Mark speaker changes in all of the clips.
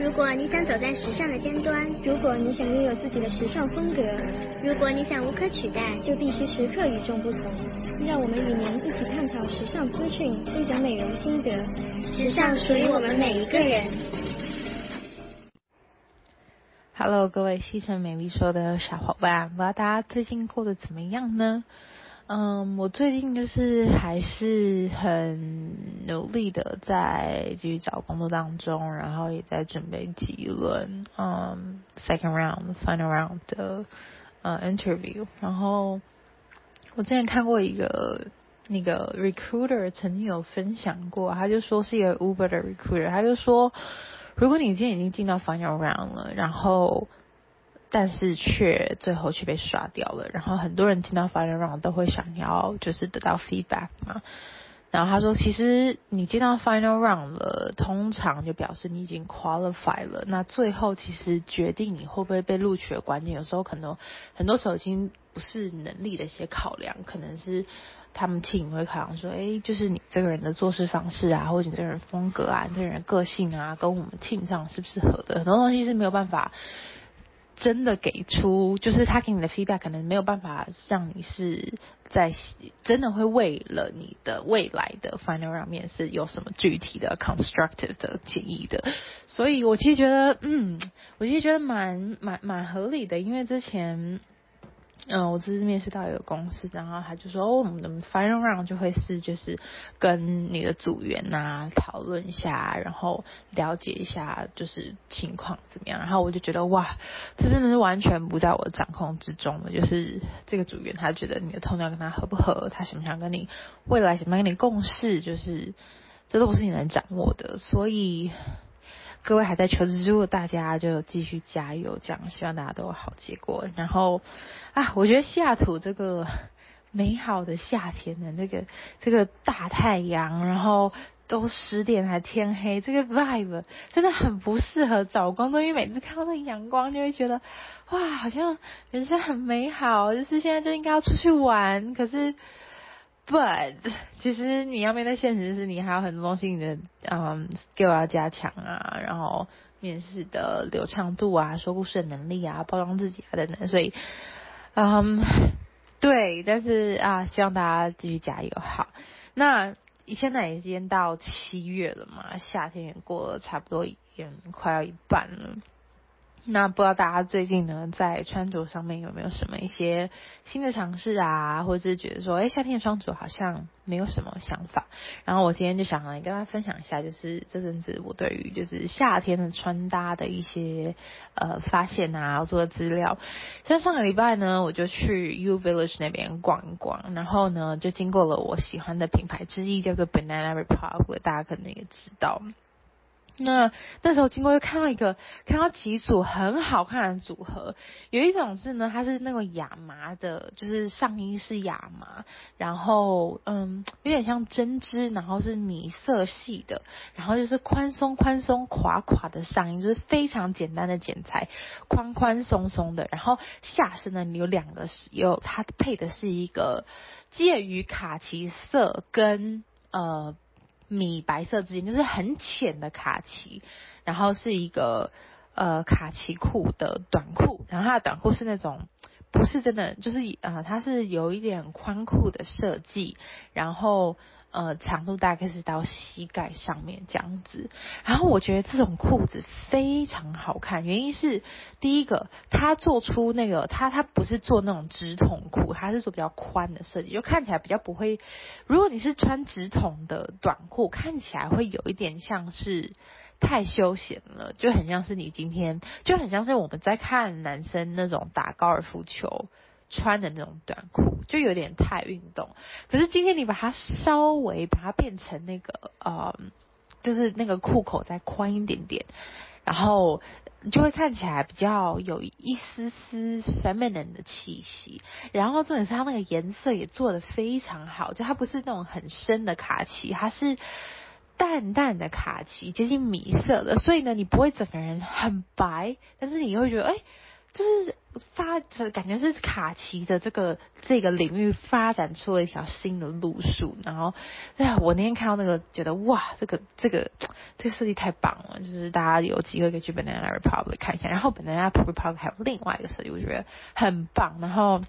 Speaker 1: 如果你想走在时尚的尖端，如果你想拥有自己的时尚风格，如果你想无可取代，就必须时刻与众不同。让我们与您一起探讨时尚资讯，分享美容心得。时尚属于我们每一个人。
Speaker 2: Hello， 各位西城美丽说的小伙伴，不知道大家最近过得怎么样呢？我最近就是还是很努力的在继续找工作当中，然后也在准备几轮second round、final round 的interview。然后我之前看过一个那个 recruiter 曾经有分享过，他就说是一个 Uber 的 recruiter， 他就说如果你今天已经进到 final round 了，然后但是最后却被刷掉了，然后很多人进到 final round 都会想要就是得到 feedback 嘛，然后他说其实你进到 final round 了，通常就表示你已经 qualify 了，那最后其实决定你会不会被录取的关键，有时候可能很多时候已经不是能力的一些考量，可能是他们 team 会考量说就是你这个人的做事方式啊，或者你这个人风格啊，你这个人个性啊，跟我们 team 上是不是合的，很多东西是没有办法真的给出，就是他给你的 feedback 可能没有办法让你是在真的会为了你的未来的 final round 面试有什么具体的 constructive 的建议的，所以我其实觉得蛮合理的，因为之前我这次面试到一个公司，然后他就说我们的 final round 就会是就是跟你的组员讨论一下，然后了解一下就是情况怎么样，然后我就觉得哇，这真的是完全不在我的掌控之中的，就是这个组员他觉得你的头脑跟他合不合，他想不想跟你未来想不想跟你共事，就是这都不是你能掌握的，所以各位还在求职中的大家就继续加油，这样希望大家都有好结果。然后我觉得西雅图这个美好的夏天的这个大太阳，然后都10点还天黑，这个 vibe 真的很不适合找工作，因为每次看到那个阳光就会觉得哇，好像人生很美好，就是现在就应该要出去玩，可是But 其实你要面对现实是你还有很多东西你的skill 要加强啊，然后面试的流畅度啊，说故事的能力啊，包装自己等等，所以对，但是希望大家继续加油。好，那现在已经到7月了嘛，夏天也过了差不多也快要一半了。那不知道大家最近呢，在穿着上面有没有什么一些新的尝试啊，或者是觉得说，夏天的穿着好像没有什么想法。然后我今天就想来跟大家分享一下，就是这阵子我对于就是夏天的穿搭的一些发现啊，做的资料。像上个礼拜呢，我就去 U Village 那边逛一逛，然后呢，就经过了我喜欢的品牌之一，叫做 Banana Republic， 大家可能也知道。那时候经过又看到几组很好看的组合，有一种是呢，它是那个亚麻的，就是上衣是亚麻，然后有点像针织，然后是米色系的，然后就是宽松垮垮的上衣，就是非常简单的剪裁，宽松松的，然后下身呢有2个它配的是一个介于卡其色跟米白色之间，就是很浅的卡其，然后是一个卡其裤的短裤，然后它的短裤是那种不是真的，就是它是有一点宽裤的设计，然后长度大概是到膝盖上面这样子，然后我觉得这种裤子非常好看，原因是第一个，它做出那个它不是做那种直筒裤，它是做比较宽的设计，就看起来比较不会，如果你是穿直筒的短裤，看起来会有一点像是太休闲了，就很像是你今天，就很像是我们在看男生那种打高尔夫球穿的那种短裤，就有点太运动。可是今天你把它稍微把它变成那个就是那个裤口再宽一点点，然后就会看起来比较有一丝丝 feminine 的气息，然后重点是它那个颜色也做得非常好，就它不是那种很深的卡其，它是淡淡的卡其，接近米色的，所以呢，你不会整个人很白，但是你会觉得就是感觉是卡其的这个领域发展出了一条新的路数。然后我那天看到那个觉得哇，这个设计太棒了，就是大家有机会可以去 Banana Republic 看一下。然后 Banana Republic 还有另外一个设计我觉得很棒，然后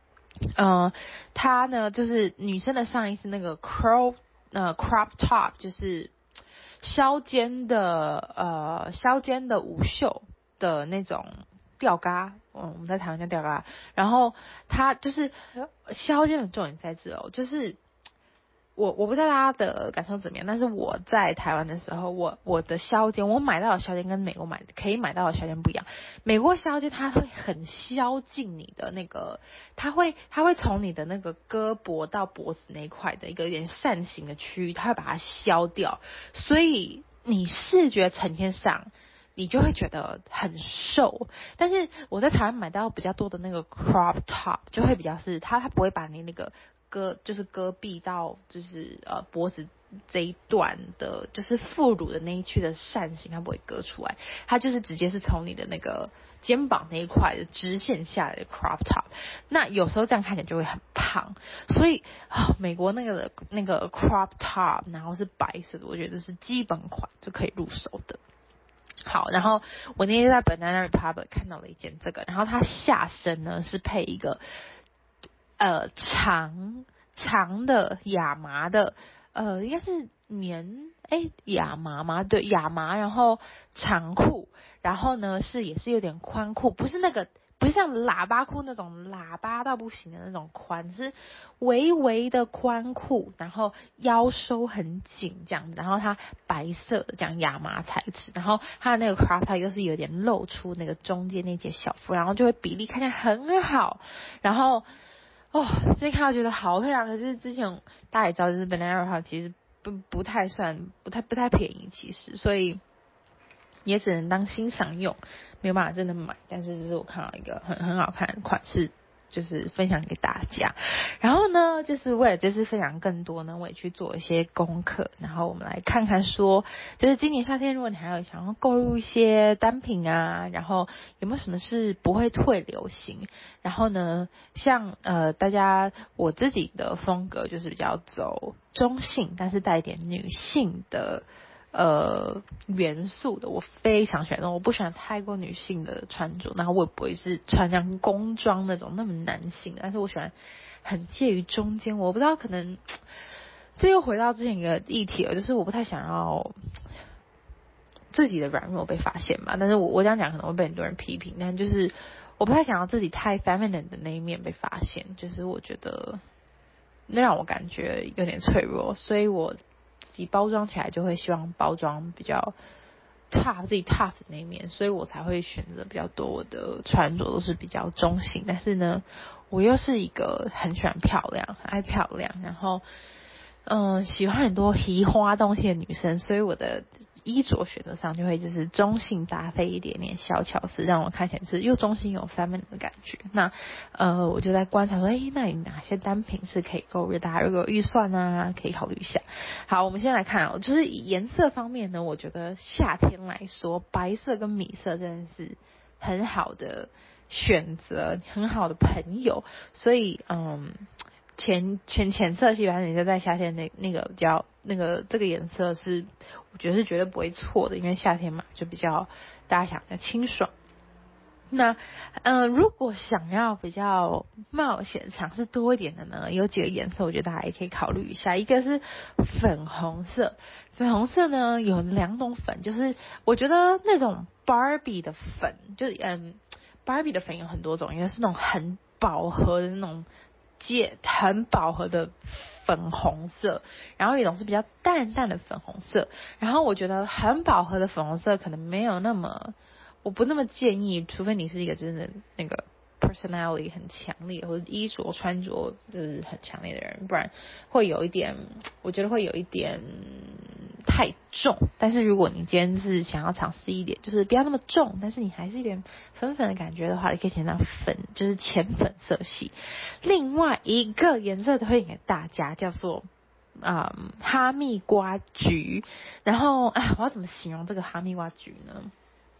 Speaker 2: 它呢就是女生的上衣是那个 crop top， 就是削肩的无袖的那种吊嘎，我们在台湾叫吊嘎。然后它就是削肩的重点在这哦，就是我不知道大家的感受怎么样，但是我在台湾的时候，我的削肩，我买到的削肩跟美国可以买到的削肩不一样。美国削肩它会很削进你的那个，它会从你的那个胳膊到脖子那一块的一个有点扇形的区域，它会把它削掉，所以你视觉呈现上你就会觉得很瘦。但是我在台湾买到比较多的那个 crop top 就会比较是它不会把你那个就是胳臂到就是脖子这一段的，就是副乳的那一区的扇形，它不会割出来，它就是直接是从你的那个肩膀那一块的直线下来的 crop top。那有时候这样看起来就会很胖，所以美国那个 crop top 然后是白色的，我觉得是基本款就可以入手的。好，然后我那天在 Banana Republic 看到了一件这个，然后它下身呢是配一个长的亚麻的应该是亚麻吗？对，亚麻，然后长裤，然后呢也是有点宽裤，不是像喇叭裤那种喇叭到不行的那种宽，是微微的宽裤，然后腰收很紧这样子，然后它白色的这样亚麻材质，然后它的那个 crop top 又是有点露出那个中间那截小腹，然后就会比例看起来很好，然后之前看到觉得好漂亮。可是之前大家也知道，就是 Banana Republic 其实不太便宜，其实，所以也只能当欣赏用，没有办法真的买。但是就是我看到一个很好看的款式，就是分享给大家。然后呢，就是为了这次分享更多呢，我也去做一些功课，然后我们来看看说，就是今年夏天如果你还有想要购入一些单品啊，然后有没有什么是不会退流行。然后呢，像我自己的风格就是比较走中性，但是带一点女性的元素的，我非常喜欢。我不喜欢太过女性的穿着，然后我也不会是穿像工装那种那么男性的，但是我喜欢很介于中间。我不知道，可能这又回到之前一个议题了，就是我不太想要自己的软弱被发现嘛。但是我这样讲可能会被很多人批评，但就是我不太想要自己太 feminine 的那一面被发现，就是我觉得那让我感觉有点脆弱，所以我自己包装起来就会希望包装比较自己 tough 的那一面，所以我才会选择比较多，我的穿着都是比较中性。但是呢，我又是一个很喜欢漂亮、很爱漂亮，然后喜欢很多奇花东西的女生，所以我的衣着选择上就会就是中性搭配一点点小巧思，让我看起来是又中性又 feminine 的感觉。那我就在观察说，那你哪些单品是可以购入，大家如果有预算啊可以考虑一下。好，我们先来看就是以颜色方面呢，我觉得夏天来说，白色跟米色真的是很好的选择，很好的朋友。所以浅色系，反正你在夏天那个比较这个颜色是我觉得是绝对不会错的，因为夏天嘛就比较大家想比较清爽。那如果想要比较冒险尝试多一点的呢，有几个颜色我觉得大家也可以考虑一下。一个是粉红色，粉红色呢有两种粉，就是我觉得那种 Barbie 的粉，就是Barbie 的粉有很多种，因为是那种很饱和的那种很饱和的粉红色，然后有一种是比较淡淡的粉红色。然后我觉得很饱和的粉红色可能没有那么，我不那么建议，除非你是一个真的那个 personality 很强烈，或者衣着穿着就是很强烈的人，不然会有一点，我觉得会有一点太重。但是如果你今天是想要尝试一点，就是不要那么重，但是你还是一点粉粉的感觉的话，你可以选择就是浅粉色系。另外一个颜色推荐给大家，叫做哈密瓜橘。然后我要怎么形容这个哈密瓜橘呢？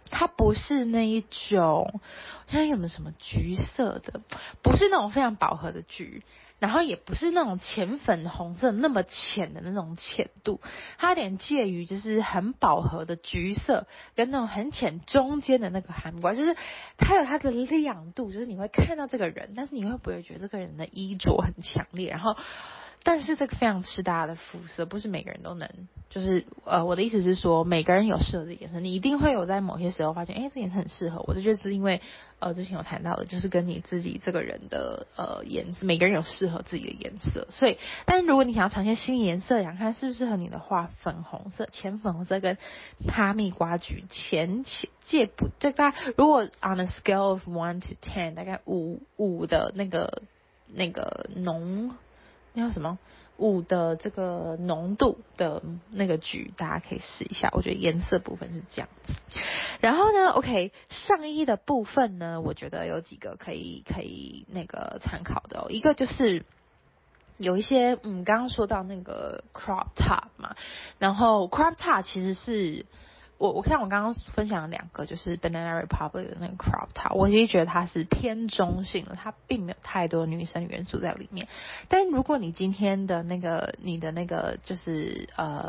Speaker 2: 它不是那一种，现在有没有什么橘色的？不是那种非常饱和的橘，然后也不是那种浅粉红色那么浅的那种浅度，它有点介于就是很饱和的橘色跟那种很浅中间的那个韩国，就是它有它的亮度，就是你会看到这个人，但是你会不会觉得这个人的衣着很强烈，然后。但是这个非常吃大家的肤色，不是每个人都能，就是我的意思是说，每个人有适合的颜色，你一定会有在某些时候发现，这颜色很适合我。这就是因为之前有谈到的，就是跟你自己这个人的颜色，每个人有适合自己的颜色。所以，但是如果你想要尝鲜新颜色，想看适不适合你的话，粉红色、浅粉红色跟哈密瓜橘介不，大概如果 on a scale of 1 to 10，大概五的那个浓。那叫什么5的这个浓度的那个橘，大家可以试一下。我觉得颜色部分是这样子。然后呢 ，OK， 上衣的部分呢，我觉得有几个可以那个参考的一个就是有一些刚刚说到那个 crop top 嘛，然后 crop top 其实是。我看我刚刚分享了2个，就是 Banana Republic 的那个 crop top， 我其实觉得它是偏中性的，它并没有太多女生元素在里面。但如果你今天的你的那个就是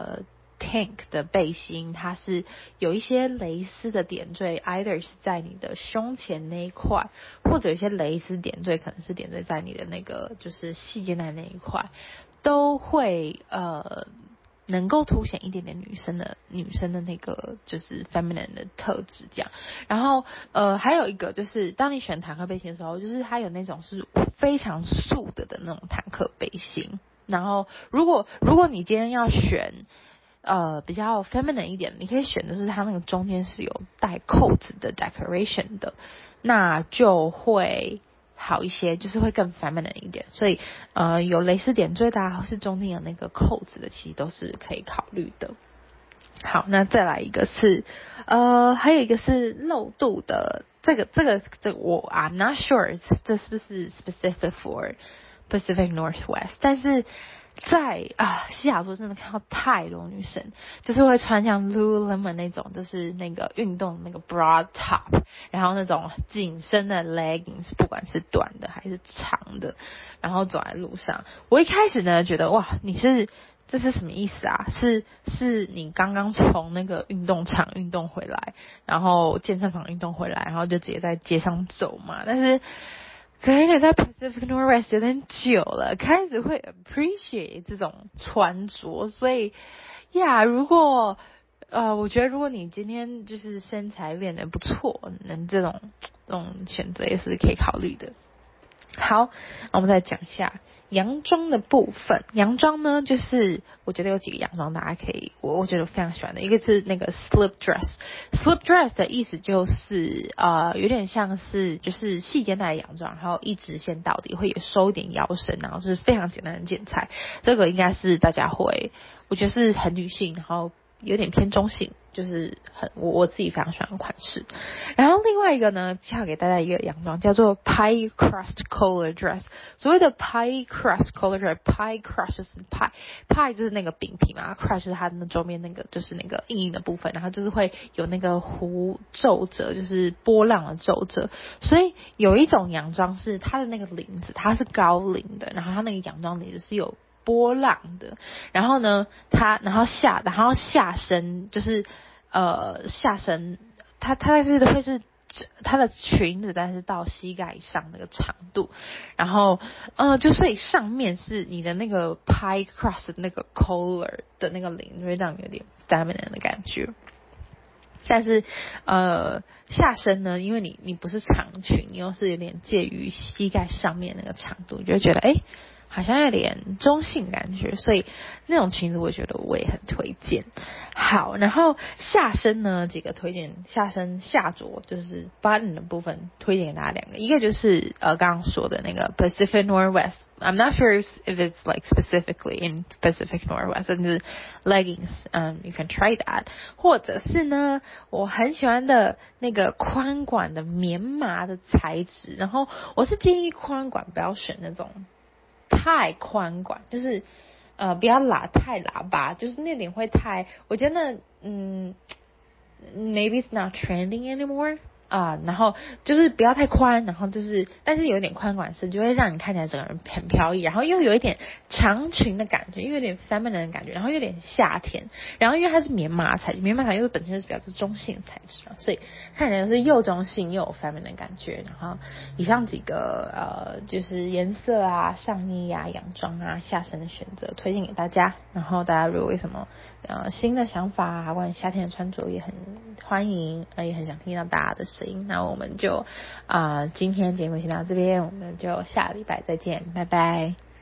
Speaker 2: tank 的背心，它是有一些蕾丝的点缀 ，either 是在你的胸前那一块，或者有一些蕾丝点缀可能是点缀在你的那个就是细肩带那一块，都会能够凸显一点点女生的那个就是 feminine 的特质这样。然后还有一个就是当你选坦克背心的时候，就是它有那种是非常素的那种坦克背心。然后如果你今天要选比较 feminine 一点，你可以选的是它那个中间是有带扣子的 decoration 的，那就会好一些，就是会更 feminine 一点。所以有蕾丝点缀的或是中间有那个扣子的，其实都是可以考虑的。好，那再来一个是还有一个是露肚的，这个我 I'm not sure 这是不是 specific for Pacific Northwest， 但是在西雅图真的看到太多女生，就是会穿像 Lululemon 那种，就是那个运动那个 broad top， 然后那种紧身的 leggings， 不管是短的还是长的，然后走在路上。我一开始呢觉得哇，这是什么意思啊？是你刚刚从那个运动场运动回来，然后健身房运动回来，然后就直接在街上走嘛？但是可能也在 Pacific Northwest 有点久了，开始会 appreciate 这种穿着，所以如果我觉得如果你今天就是身材练得不错，能这种选择也是可以考虑的。好，我们再讲一下洋装的部分。洋装呢，就是我觉得有几个洋装大家可以，我觉得非常喜欢的，一个是那个 slip dress。slip dress 的意思就是有点像是就是细肩带的洋装，然后一直线到底，会有收一点腰身，然后是非常简单的剪裁。这个应该是大家会，我觉得是很女性，然后有点偏中性，就是我自己非常喜欢的款式。然后另外一个呢，介绍给大家一个洋装，叫做 pie crust collar dress。所谓的 pie crust collar dress，pie crust 就是 pie 就是那个饼皮嘛 ，crust 是它的周边那个就是那个硬硬的部分，然后就是会有那个皱褶，就是波浪的皱褶。所以有一种洋装是它的那个领子，它是高领的，然后它那个洋装领子是有波浪的，然后呢，然后下身就是下身，它是会是它的裙子，但是到膝盖以上那个长度，然后就所以上面是你的那个 pie crust 那个 collar 的那个领，会让你有点 feminine 的感觉。但是下身呢，因为你不是长裙，你又是有点介于膝盖上面那个长度，你就会觉得好像有点中性感觉，所以那种裙子我觉得我也很推荐。好，然后下身呢几个推荐，下着就是 button 的部分推荐给大家2个，一个就是刚刚说的那个 Pacific Northwest。I'm not sure if it's like specifically in Pacific Northwest， 但是 leggings，you can try that。或者是呢，我很喜欢的那个宽管的棉麻的材质，然后我是建议宽管不要选那种太宽管，就是不要太喇叭，就是那点会太，我觉得 maybe it's not trending anymore。然后就是不要太宽，然后就是但是有点宽款式，就会让你看起来整个人很飘逸，然后又有一点长裙的感觉，又有点 feminine 的感觉，然后有点夏天，然后因为它是棉麻材质，棉麻材又本身就是比较是中性材质嘛，所以看起来是又中性又有 feminine 的感觉。然后以上几个就是颜色啊、上衣啊、洋装啊、下身的选择推荐给大家。然后大家如果有什么新的想法啊，关于夏天的穿着也很欢迎，也很想听到大家的声音。那我们就今天节目先到这边，我们就下礼拜再见，拜拜。